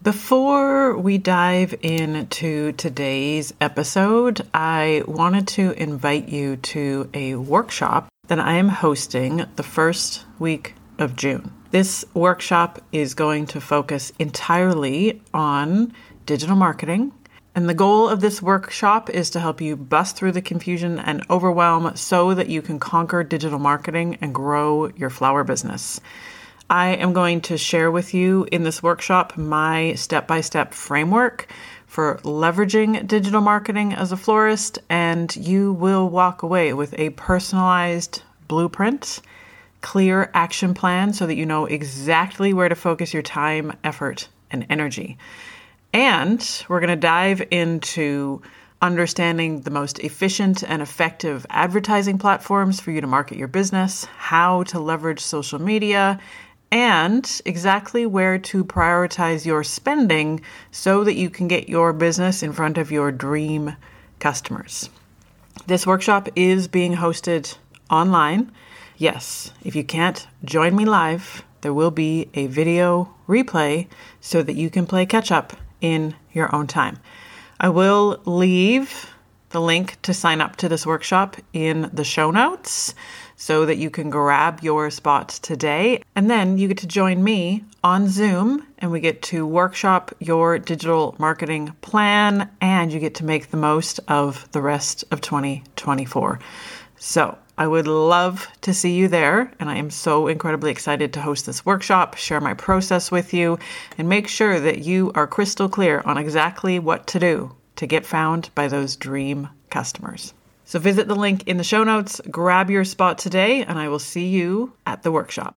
Before we dive into today's episode, I wanted to invite you to a workshop that I am hosting the first week of June. This workshop is going to focus entirely on digital marketing. And the goal of this workshop is to help you bust through the confusion and overwhelm so that you can conquer digital marketing and grow your flower business. I am going to share with you in this workshop my step-by-step framework for leveraging digital marketing as a florist, and you will walk away with a personalized blueprint, clear action plan so that you know exactly where to focus your time, effort, and energy. And we're going to dive into understanding the most efficient and effective advertising platforms for you to market your business, how to leverage social media, and exactly where to prioritize your spending so that you can get your business in front of your dream customers. This workshop is being hosted online. Yes, if you can't join me live, there will be a video replay so that you can play catch up in your own time. I will leave the link to sign up to this workshop in the show notes so that you can grab your spot today. And then you get to join me on Zoom and we get to workshop your digital marketing plan and you get to make the most of the rest of 2024. So I would love to see you there. And I am so incredibly excited to host this workshop, share my process with you, and make sure that you are crystal clear on exactly what to do to get found by those dream customers. So visit the link in the show notes, grab your spot today, and I will see you at the workshop.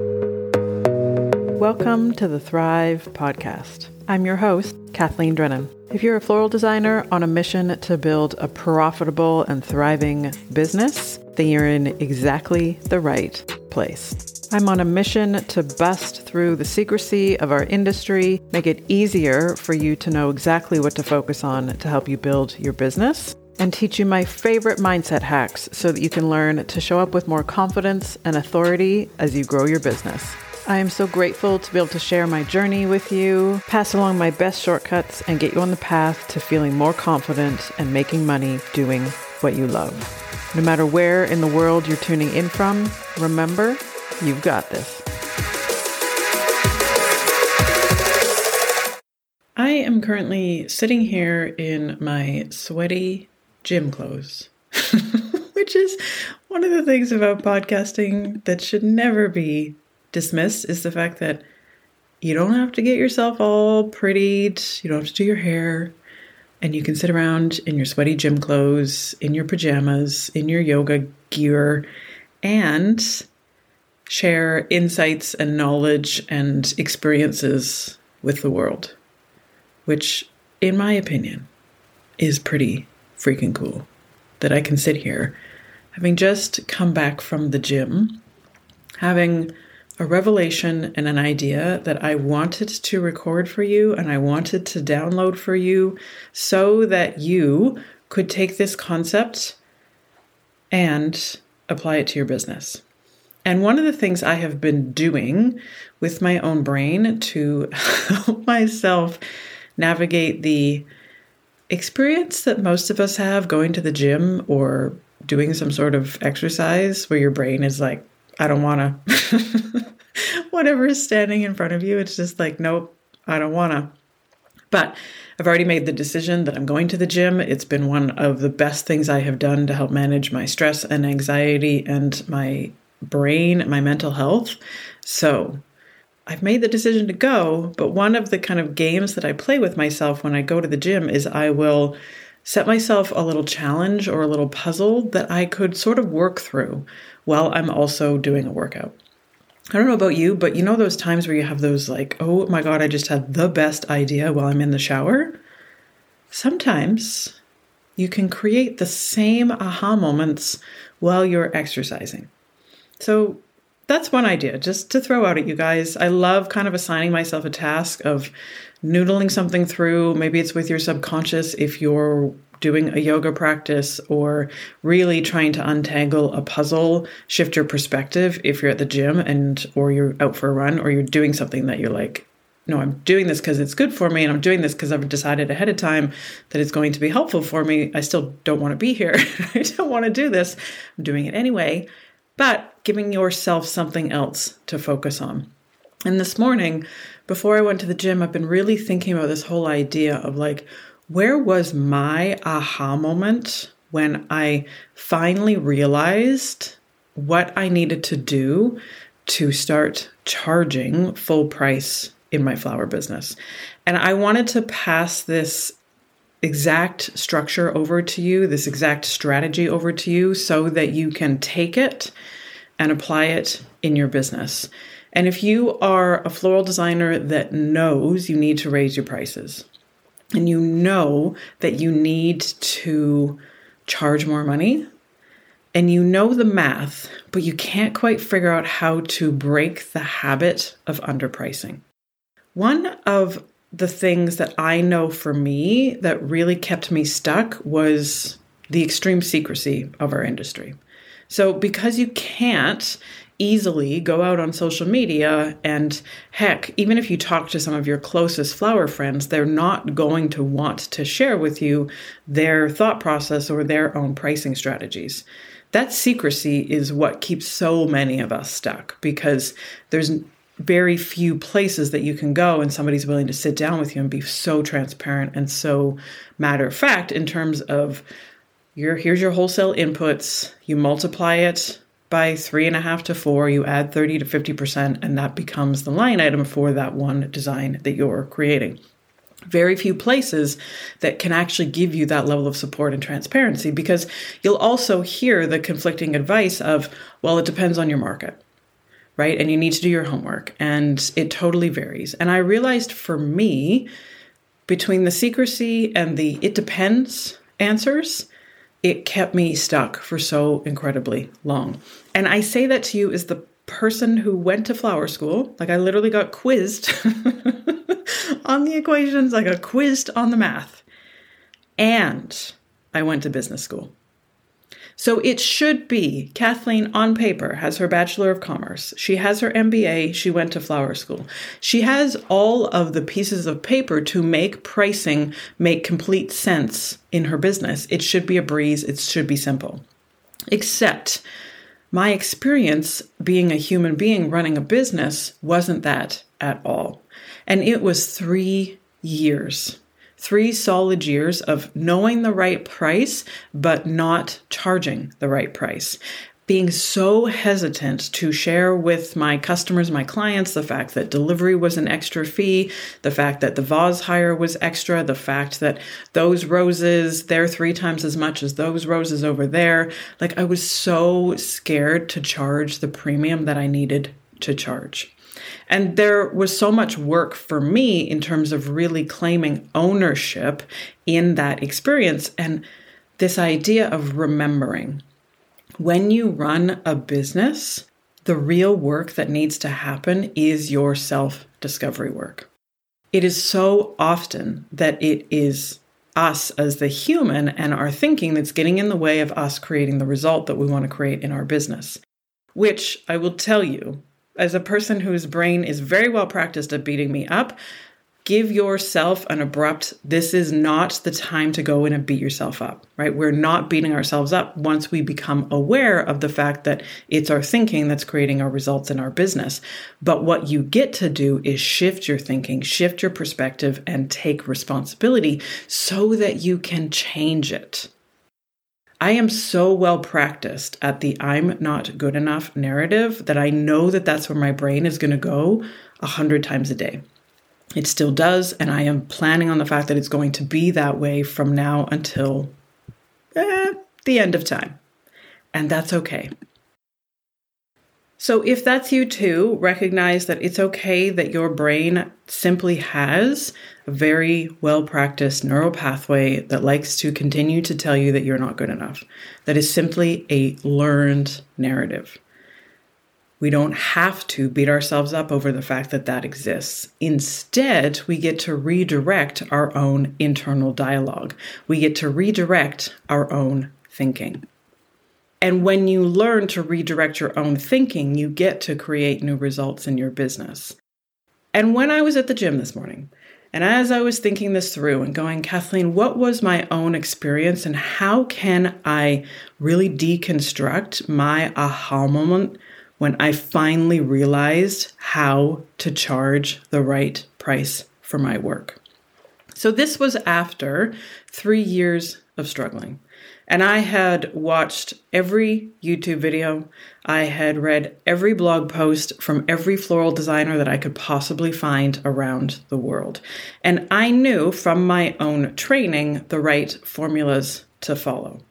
Welcome to the Thrive Podcast. I'm your host, Kathleen Drennan. If you're a floral designer on a mission to build a profitable and thriving business, then you're in exactly the right place. I'm on a mission to bust through the secrecy of our industry, make it easier for you to know exactly what to focus on to help you build your business, and teach you my favorite mindset hacks so that you can learn to show up with more confidence and authority as you grow your business. I am so grateful to be able to share my journey with you, pass along my best shortcuts, and get you on the path to feeling more confident and making money doing what you love. No matter where in the world you're tuning in from, remember, you've got this. I am currently sitting here in my sweaty gym clothes, which is one of the things about podcasting that should never be dismissed, is the fact that you don't have to get yourself all prettied, you don't have to do your hair, and you can sit around in your sweaty gym clothes, in your pajamas, in your yoga gear, and share insights and knowledge and experiences with the world, which, in my opinion, is pretty freaking cool. That I can sit here, having just come back from the gym, having a revelation and an idea that I wanted to record for you and I wanted to download for you so that you could take this concept and apply it to your business. And one of the things I have been doing with my own brain to help myself navigate the experience that most of us have going to the gym or doing some sort of exercise where your brain is like, I don't want to. Whatever is standing in front of you, it's just like, nope, I don't want to. But I've already made the decision that I'm going to the gym. It's been one of the best things I have done to help manage my stress and anxiety and my brain, my mental health. So I've made the decision to go, but one of the kind of games that I play with myself when I go to the gym is I will set myself a little challenge or a little puzzle that I could sort of work through while I'm also doing a workout. I don't know about you, but you know those times where you have those like, oh my God, I just had the best idea while I'm in the shower? Sometimes you can create the same aha moments while you're exercising. So that's one idea, just to throw out at you guys. I love kind of assigning myself a task of noodling something through. Maybe it's with your subconscious if you're doing a yoga practice, or really trying to untangle a puzzle, shift your perspective if you're at the gym or you're out for a run, or you're doing something that you're like, no, I'm doing this because it's good for me, and I'm doing this because I've decided ahead of time that it's going to be helpful for me. I still don't want to be here. I don't want to do this. I'm doing it anyway, but giving yourself something else to focus on. And this morning, before I went to the gym, I've been really thinking about this whole idea of like, where was my aha moment when I finally realized what I needed to do to start charging full price in my flower business. And I wanted to pass this exact structure over to you, this exact strategy over to you, so that you can take it and apply it in your business. And if you are a floral designer that knows you need to raise your prices, and you know that you need to charge more money, and you know the math, but you can't quite figure out how to break the habit of underpricing. One of the things that I know for me that really kept me stuck was the extreme secrecy of our industry. So because you can't easily go out on social media, and heck, even if you talk to some of your closest flower friends, they're not going to want to share with you their thought process or their own pricing strategies. That secrecy is what keeps so many of us stuck, because there's very few places that you can go and somebody's willing to sit down with you and be so transparent and so matter of fact in terms of here's your wholesale inputs, you multiply it by 3.5 to 4, you add 30 to 50%, and that becomes the line item for that one design that you're creating. Very few places that can actually give you that level of support and transparency, because you'll also hear the conflicting advice of, well, it depends on your market, right? And you need to do your homework, and it totally varies. And I realized for me, between the secrecy and the it depends answers, it kept me stuck for so incredibly long. And I say that to you as the person who went to flower school. Like, I literally got quizzed on the equations, I got quizzed on the math, and I went to business school. So it should be, Kathleen on paper has her Bachelor of Commerce. She has her MBA. She went to flower school. She has all of the pieces of paper to make pricing make complete sense in her business. It should be a breeze. It should be simple. Except my experience being a human being running a business wasn't that at all. And it was 3 years. 3 solid years of knowing the right price, but not charging the right price. Being so hesitant to share with my customers, my clients, the fact that delivery was an extra fee, the fact that the vase hire was extra, the fact that those roses, they're 3 times as much as those roses over there. Like, I was so scared to charge the premium that I needed to charge. And there was so much work for me in terms of really claiming ownership in that experience. And this idea of remembering, when you run a business, the real work that needs to happen is your self-discovery work. It is so often that it is us as the human and our thinking that's getting in the way of us creating the result that we want to create in our business, which I will tell you, as a person whose brain is very well practiced at beating me up, give yourself an abrupt, this is not the time to go in and beat yourself up, right? We're not beating ourselves up once we become aware of the fact that it's our thinking that's creating our results in our business. But what you get to do is shift your thinking, shift your perspective, and take responsibility so that you can change it. I am so well practiced at the I'm not good enough narrative that I know that that's where my brain is going to go 100 times a day. It still does, and I am planning on the fact that it's going to be that way from now until the end of time. And that's okay. So if that's you too, recognize that it's okay that your brain simply has a very well-practiced neural pathway that likes to continue to tell you that you're not good enough. That is simply a learned narrative. We don't have to beat ourselves up over the fact that that exists. Instead, we get to redirect our own internal dialogue. We get to redirect our own thinking. And when you learn to redirect your own thinking, you get to create new results in your business. And when I was at the gym this morning, and as I was thinking this through and going, Kathleen, what was my own experience and how can I really deconstruct my aha moment when I finally realized how to charge the right price for my work? So this was after 3 years of struggling. And I had watched every YouTube video. I had read every blog post from every floral designer that I could possibly find around the world. And I knew from my own training the right formulas to follow.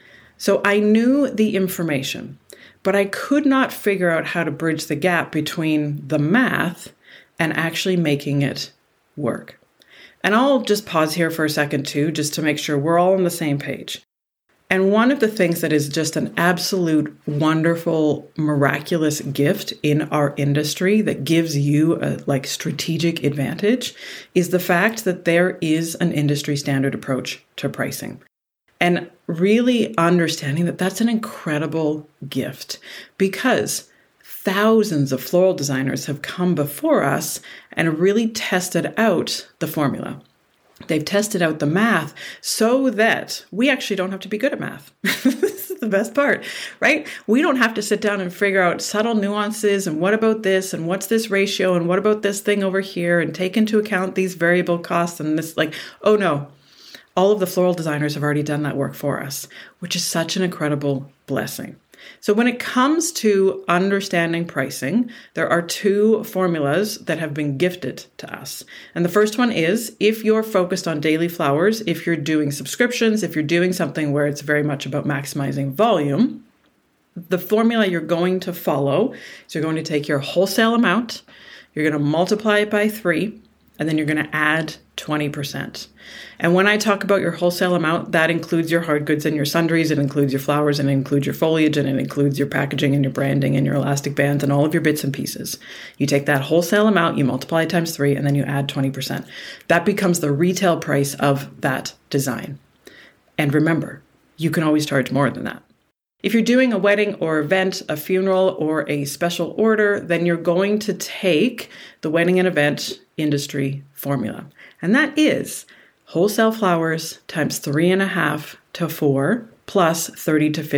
So I knew the information, but I could not figure out how to bridge the gap between the math and actually making it work. And I'll just pause here for a second too, just to make sure we're all on the same page. And one of the things that is just an absolute wonderful, miraculous gift in our industry that gives you a strategic advantage is the fact that there is an industry standard approach to pricing. And really understanding that that's an incredible gift because thousands of floral designers have come before us and really tested out the formula. They've tested out the math so that we actually don't have to be good at math. This is the best part, right? We don't have to sit down and figure out subtle nuances and what about this and what's this ratio and what about this thing over here and take into account these variable costs and this oh no, all of the floral designers have already done that work for us, which is such an incredible blessing. So when it comes to understanding pricing, there are 2 formulas that have been gifted to us. And the first one is if you're focused on daily flowers, if you're doing subscriptions, if you're doing something where it's very much about maximizing volume, the formula you're going to follow is you're going to take your wholesale amount, you're going to multiply it by 3, and then you're going to add 20%. And when I talk about your wholesale amount, that includes your hard goods and your sundries, it includes your flowers, and it includes your foliage, and it includes your packaging and your branding and your elastic bands and all of your bits and pieces. You take that wholesale amount, you multiply it times 3, and then you add 20%. That becomes the retail price of that design. And remember, you can always charge more than that. If you're doing a wedding or event, a funeral, or a special order, then you're going to take the wedding and event industry formula. And that is wholesale flowers times 3.5 to 4 plus 30 to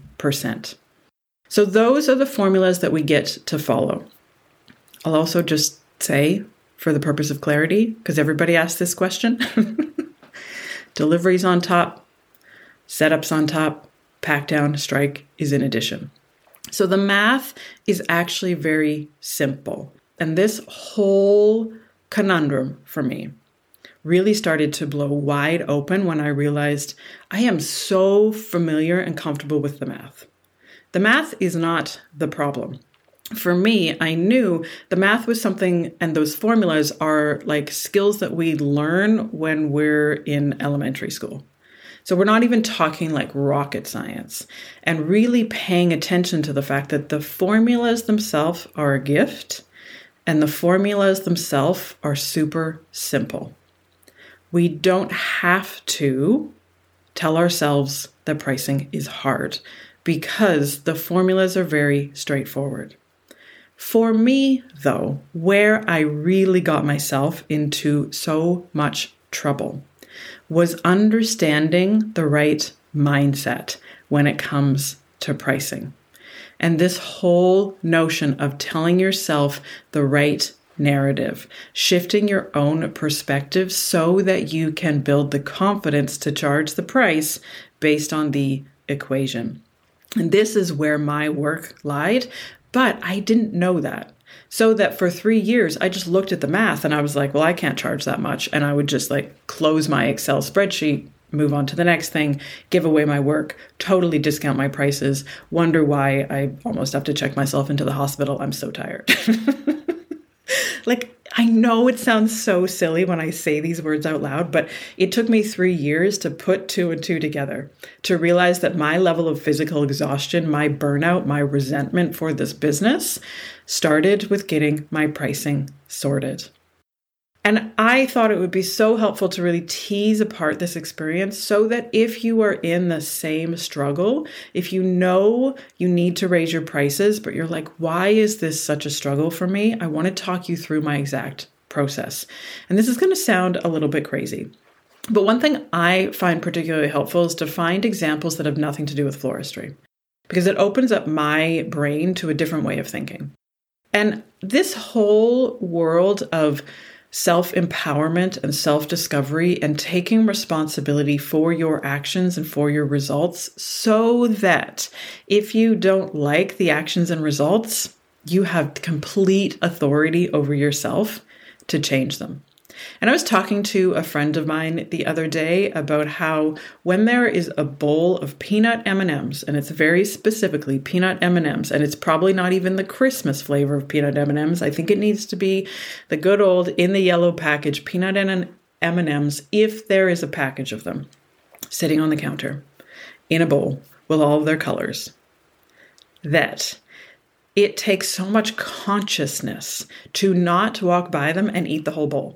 50%. So those are the formulas that we get to follow. I'll also just say, for the purpose of clarity, because everybody asks this question, deliveries on top, setups on top, pack down, strike is in addition. So the math is actually very simple. And this whole conundrum for me really started to blow wide open when I realized I am so familiar and comfortable with the math. The math is not the problem. For me, I knew the math was something, and those formulas are like skills that we learn when we're in elementary school. So we're not even talking like rocket science, and really paying attention to the fact that the formulas themselves are a gift and the formulas themselves are super simple. We don't have to tell ourselves that pricing is hard because the formulas are very straightforward. For me, though, where I really got myself into so much trouble was understanding the right mindset when it comes to pricing. And this whole notion of telling yourself the right narrative, shifting your own perspective so that you can build the confidence to charge the price based on the equation. And this is where my work lied, but I didn't know that. So that for 3 years, I just looked at the math and I was like, well, I can't charge that much. And I would just close my Excel spreadsheet, move on to the next thing, give away my work, totally discount my prices, wonder why I almost have to check myself into the hospital. I'm so tired. I know it sounds so silly when I say these words out loud, but it took me 3 years to put 2 and 2 together, to realize that my level of physical exhaustion, my burnout, my resentment for this business started with getting my pricing sorted. And I thought it would be so helpful to really tease apart this experience so that if you are in the same struggle, if you know you need to raise your prices, but you're like, why is this such a struggle for me? I want to talk you through my exact process. And this is going to sound a little bit crazy. But one thing I find particularly helpful is to find examples that have nothing to do with floristry, because it opens up my brain to a different way of thinking. And this whole world of self-empowerment and self-discovery and taking responsibility for your actions and for your results, so that if you don't like the actions and results, you have complete authority over yourself to change them. And I was talking to a friend of mine the other day about how when there is a bowl of peanut M&Ms, and it's very specifically peanut M&Ms, and it's probably not even the Christmas flavor of peanut M&Ms. I think it needs to be the good old in the yellow package peanut M&Ms, if there is a package of them sitting on the counter in a bowl with all of their colors. That it takes so much consciousness to not walk by them and eat the whole bowl.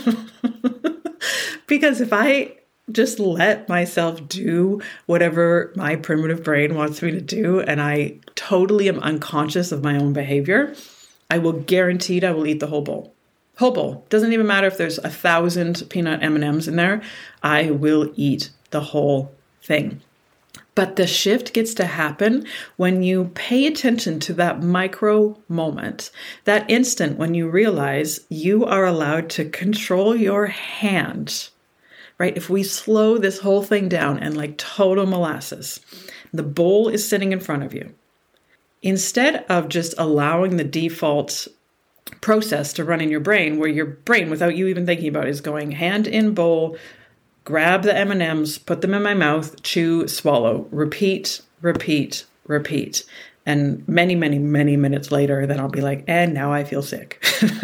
Because if I just let myself do whatever my primitive brain wants me to do, and I totally am unconscious of my own behavior, I will guaranteed I will eat the whole bowl. Whole bowl. Doesn't even matter if there's 1,000 peanut M&Ms in there. I will eat the whole thing. But the shift gets to happen when you pay attention to that micro moment, that instant when you realize you are allowed to control your hand, right? If we slow this whole thing down and like total molasses, the bowl is sitting in front of you. Instead of just allowing the default process to run in your brain, where your brain, without you even thinking about it, is going hand in bowl, grab the M&Ms, put them in my mouth, chew, swallow, repeat, repeat, repeat. And many, many, many minutes later, then I'll be like, and now I feel sick.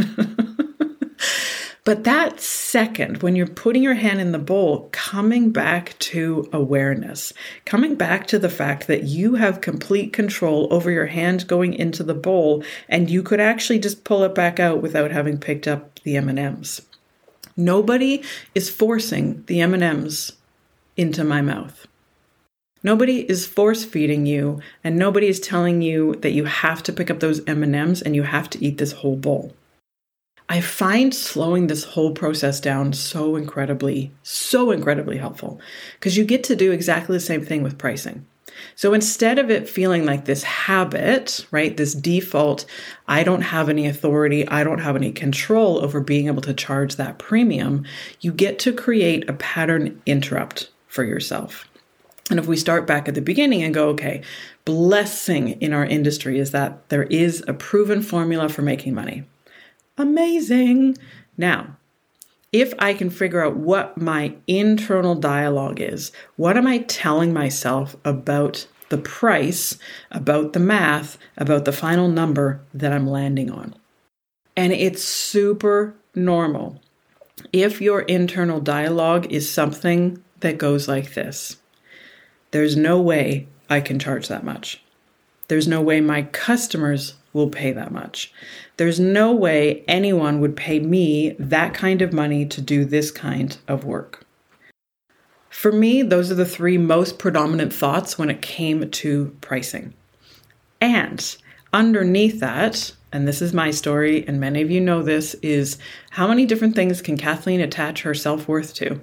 But that second, when you're putting your hand in the bowl, coming back to awareness, coming back to the fact that you have complete control over your hand going into the bowl, and you could actually just pull it back out without having picked up the M&Ms. Nobody is forcing the M&Ms into my mouth. Nobody is force feeding you, and nobody is telling you that you have to pick up those M&Ms and you have to eat this whole bowl. I find slowing this whole process down so incredibly helpful, because you get to do exactly the same thing with pricing. So instead of it feeling like this habit, right, this default, I don't have any authority, I don't have any control over being able to charge that premium, you get to create a pattern interrupt for yourself. And if we start back at the beginning and go, okay, blessing in our industry is that there is a proven formula for making money. Amazing. Now, if I can figure out what my internal dialogue is, what am I telling myself about the price, about the math, about the final number that I'm landing on? And it's super normal if your internal dialogue is something that goes like this. There's no way I can charge that much. There's no way my customers will pay that much. There's no way anyone would pay me that kind of money to do this kind of work. For me, those are the three most predominant thoughts when it came to pricing. And underneath that, and this is my story, and many of you know this, is how many different things can Kathleen attach her self-worth to?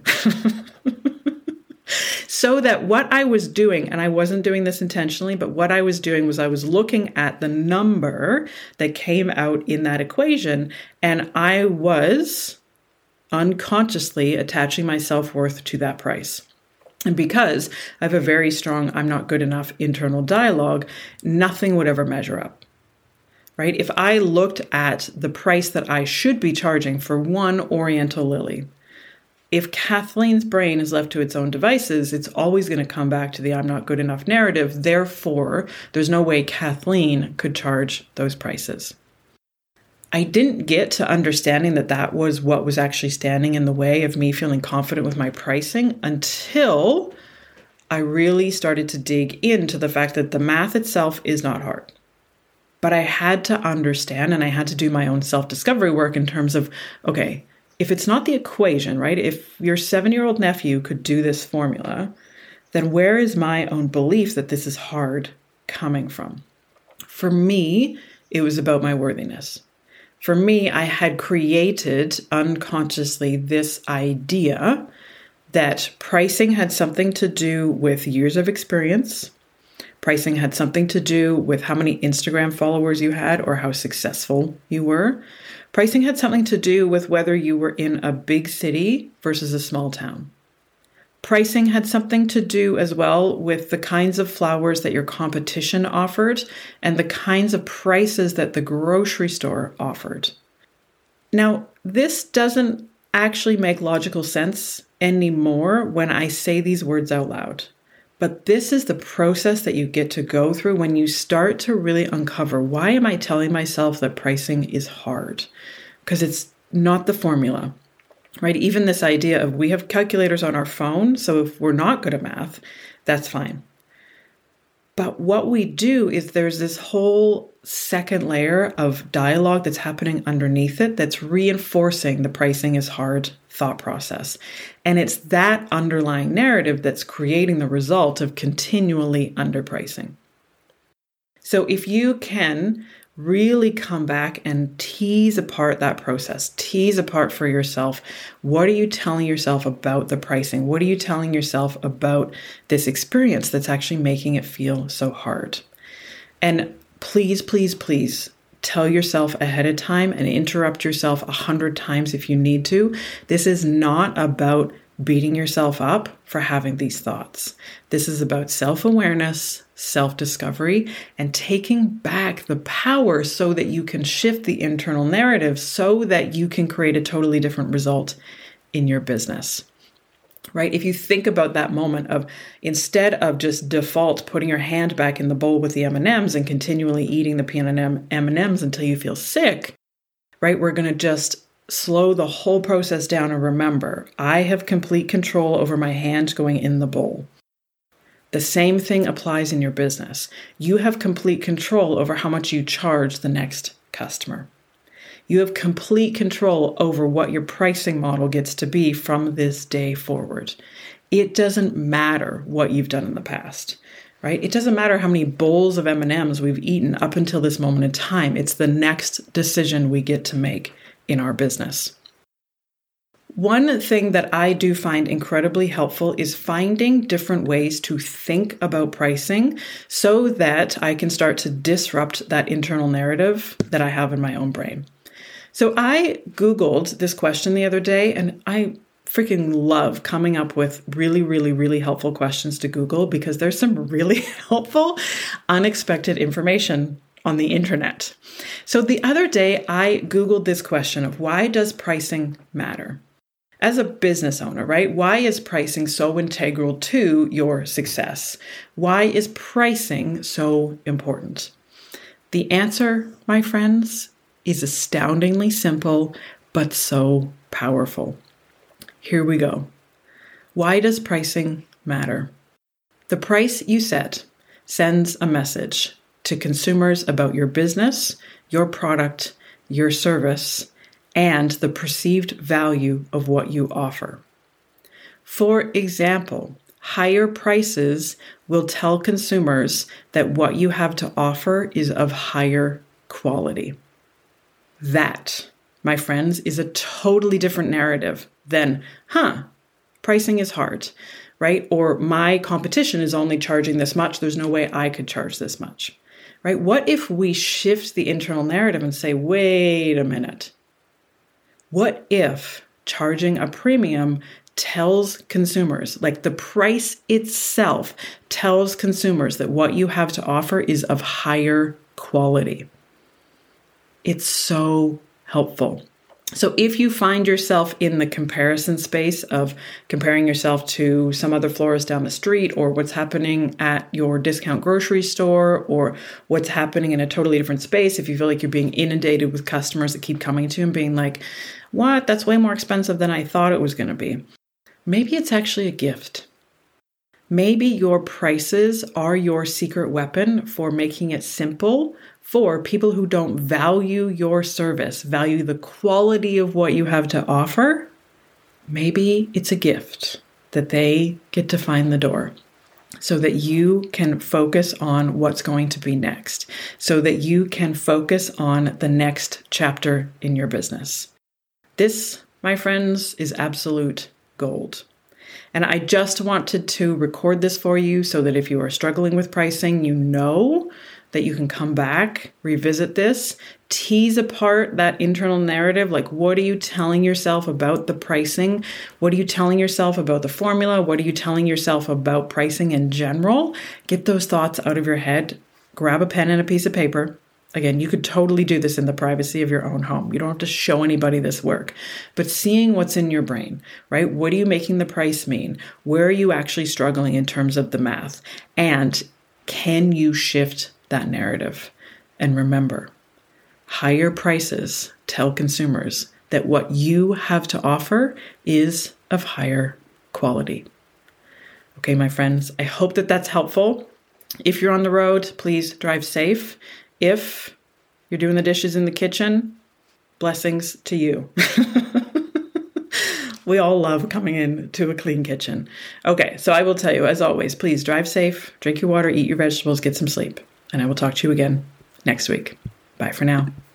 So that what I was doing, and I wasn't doing this intentionally, but what I was doing was I was looking at the number that came out in that equation, and I was unconsciously attaching my self-worth to that price. And because I have a very strong I'm not good enough internal dialogue, nothing would ever measure up. Right? If I looked at the price that I should be charging for one Oriental lily, if Kathleen's brain is left to its own devices, it's always going to come back to the I'm not good enough narrative. Therefore, there's no way Kathleen could charge those prices. I didn't get to understanding that that was what was actually standing in the way of me feeling confident with my pricing until I really started to dig into the fact that the math itself is not hard. But I had to understand, and I had to do my own self-discovery work in terms of, okay, if it's not the equation, right? If your 7-year-old nephew could do this formula, then where is my own belief that this is hard coming from? For me, it was about my worthiness. For me, I had created unconsciously this idea that pricing had something to do with years of experience. Pricing had something to do with how many Instagram followers you had or how successful you were. Pricing had something to do with whether you were in a big city versus a small town. Pricing had something to do as well with the kinds of flowers that your competition offered and the kinds of prices that the grocery store offered. Now, this doesn't actually make logical sense anymore when I say these words out loud. But this is the process that you get to go through when you start to really uncover, why am I telling myself that pricing is hard? Because it's not the formula, right? Even this idea of we have calculators on our phone, so if we're not good at math, that's fine. But what we do is there's this whole second layer of dialogue that's happening underneath it that's reinforcing the pricing is hard thought process. And it's that underlying narrative that's creating the result of continually underpricing. So if you can really come back and tease apart that process, tease apart for yourself, what are you telling yourself about the pricing? What are you telling yourself about this experience that's actually making it feel so hard? And please, please, please tell yourself ahead of time and interrupt yourself 100 times if you need to. This is not about beating yourself up for having these thoughts. This is about self-awareness, self-discovery, and taking back the power so that you can shift the internal narrative so that you can create a totally different result in your business. Right? If you think about that moment of instead of just default putting your hand back in the bowl with the M&Ms and continually eating the peanut M&Ms until you feel sick, right? We're going to just slow the whole process down and remember, I have complete control over my hand going in the bowl. The same thing applies in your business. You have complete control over how much you charge the next customer. You have complete control over what your pricing model gets to be from this day forward. It doesn't matter what you've done in the past, right? It doesn't matter how many bowls of M&Ms we've eaten up until this moment in time. It's the next decision we get to make in our business. One thing that I do find incredibly helpful is finding different ways to think about pricing so that I can start to disrupt that internal narrative that I have in my own brain. So I Googled this question the other day, and I freaking love coming up with really, really, really helpful questions to Google because there's some really helpful, unexpected information on the internet. So the other day, I Googled this question of why does pricing matter? As a business owner, right? Why is pricing so integral to your success? Why is pricing so important? The answer, my friends, is astoundingly simple, but so powerful. Here we go. Why does pricing matter? The price you set sends a message to consumers about your business, your product, your service, and the perceived value of what you offer. For example, higher prices will tell consumers that what you have to offer is of higher quality. That, my friends, is a totally different narrative than, pricing is hard, right? Or my competition is only charging this much. There's no way I could charge this much, right? What if we shift the internal narrative and say, wait a minute. What if charging a premium tells consumers, like the price itself tells consumers that what you have to offer is of higher quality? It's so helpful. So if you find yourself in the comparison space of comparing yourself to some other florist down the street or what's happening at your discount grocery store or what's happening in a totally different space, if you feel like you're being inundated with customers that keep coming to you and being like, what? That's way more expensive than I thought it was going to be. Maybe it's actually a gift. Maybe your prices are your secret weapon for making it simple for people who don't value your service, value the quality of what you have to offer. Maybe it's a gift that they get to find the door so that you can focus on what's going to be next, so that you can focus on the next chapter in your business. This, my friends, is absolute gold. And I just wanted to record this for you so that if you are struggling with pricing, you know that you can come back, revisit this, tease apart that internal narrative. Like, what are you telling yourself about the pricing? What are you telling yourself about the formula? What are you telling yourself about pricing in general? Get those thoughts out of your head. Grab a pen and a piece of paper. Again, you could totally do this in the privacy of your own home. You don't have to show anybody this work. But seeing what's in your brain, right? What are you making the price mean? Where are you actually struggling in terms of the math? And can you shift that narrative? And remember, higher prices tell consumers that what you have to offer is of higher quality. Okay, my friends, I hope that that's helpful. If you're on the road, please drive safe. If you're doing the dishes in the kitchen, blessings to you. We all love coming into a clean kitchen. Okay, so I will tell you, as always, please drive safe, drink your water, eat your vegetables, get some sleep. And I will talk to you again next week. Bye for now.